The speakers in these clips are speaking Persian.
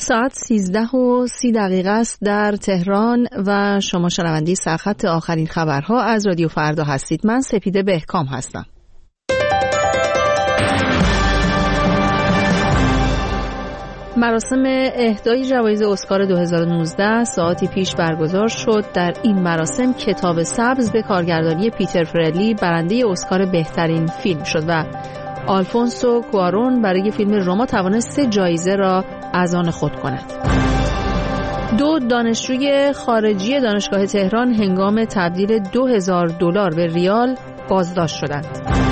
ساعت 13:30 است در تهران و شما شنونده سرخط آخرین خبرها از رادیو فردا هستید. من سپیده بهکام هستم. مراسم اهدای جوایز اسکار 2019 ساعتی پیش برگزار شد. در این مراسم کتاب سبز به کارگردانی پیتر فرلی برنده اسکار بهترین فیلم شد و آلفونسو کوارون برای فیلم روما توانست 3 جایزه را از آن خود کند. 2 دانشجوی خارجی دانشگاه تهران هنگام تبدیل $2000 به ریال بازداشت شدند.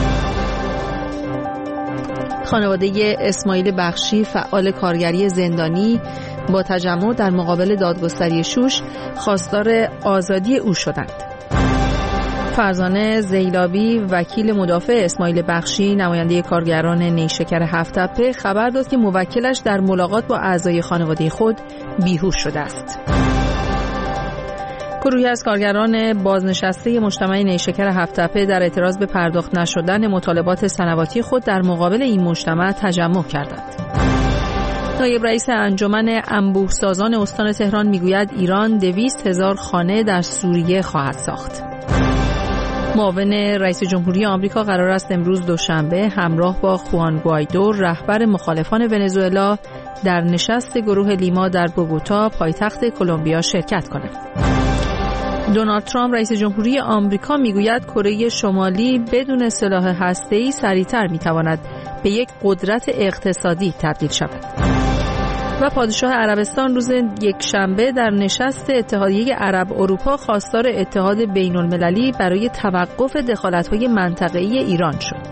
خانواده اسماعیل بخشی فعال کارگری زندانی با تجمع در مقابل دادگستری شوش خواستار آزادی او شدند. فرزانه زیلابی وکیل مدافع اسماعیل بخشی نماینده کارگران نیشکر هفت‌تپه خبر داد که موکلش در ملاقات با اعضای خانواده خود بیهوش شده است. گروهی از کارگران بازنشسته مجتمع نیشکر هفت‌تپه در اعتراض به پرداخت نشدن مطالبات سنواتی خود در مقابل این مجتمع تجمع کردند. نایب رئیس انجمن انبوه‌سازان استان تهران میگوید ایران 200,000 خانه در سوریه خواهد ساخت. معاون رئیس جمهوری آمریکا قرار است امروز دوشنبه همراه با خوان گوایدو رهبر مخالفان ونزوئلا در نشست گروه لیما در بوگوتا پایتخت کلمبیا شرکت کند. دونالد ترامپ رئیس جمهوری آمریکا میگوید کره شمالی بدون سلاح هسته‌ای سریعتر میتواند به یک قدرت اقتصادی تبدیل شود. و پادشاه عربستان روز یکشنبه در نشست اتحادیه عرب اروپا خواستار اتحاد بین‌المللی برای توقف دخالت‌های منطقه‌ای ایران شد.